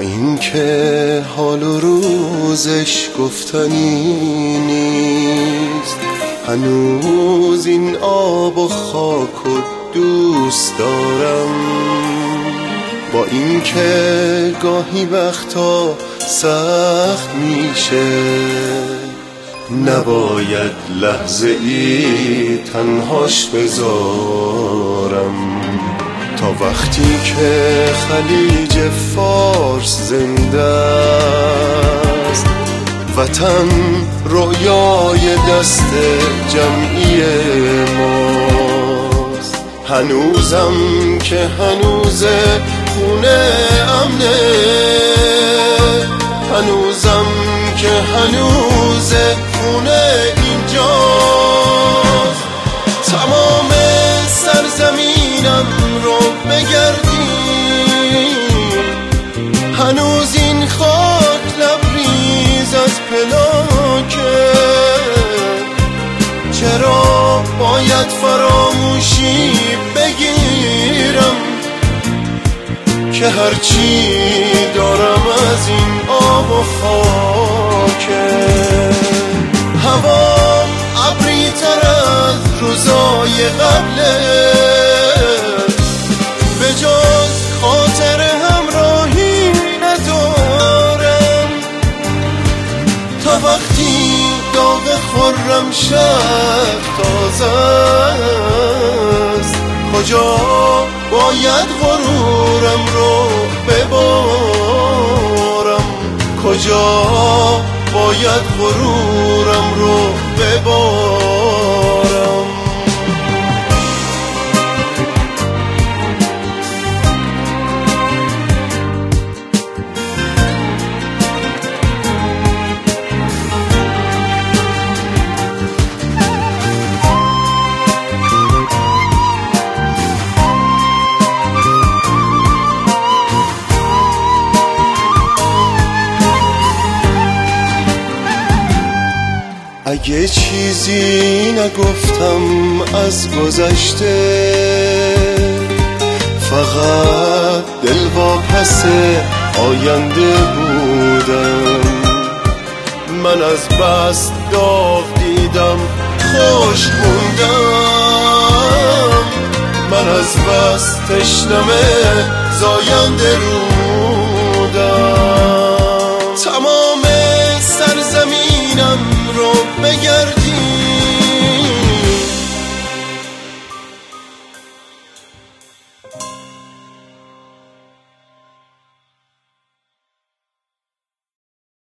این که حال و روزش گفتنی نیست، هنوز این آب و خاک و دوست دارم. با این که گاهی وقتا سخت میشه، نباید لحظه ای تنهاش بذارم. تا وقتی که خلیج فارس زنده است، وطن رویای دست جمعی ماست. هنوزم که هنوزه خونه امنه، هنوزم که هنوزه خونه اینجاست. تمام سرزمینم رو بگردیم، هنوز این خاک لبریز از پلاکه. چرا باید فراموشی بگیرم که هرچی دارم از این آب و خاکه. هوا ابری تر از روزای قبله، به جز خاطر همراهی ندارم. تا وقتی داغ خرمشهر تازه است، کجا باید غرورم رو ببارم، کجا باید غرورم رو ببارم. اگه چیزی نگفتم از گذشته، فقط دلواپس آینده بودم. من از بس داغ دیدم خوش موندم، من از بس تشنمه زاینده رودم. تمام سرزمینم رو بگرد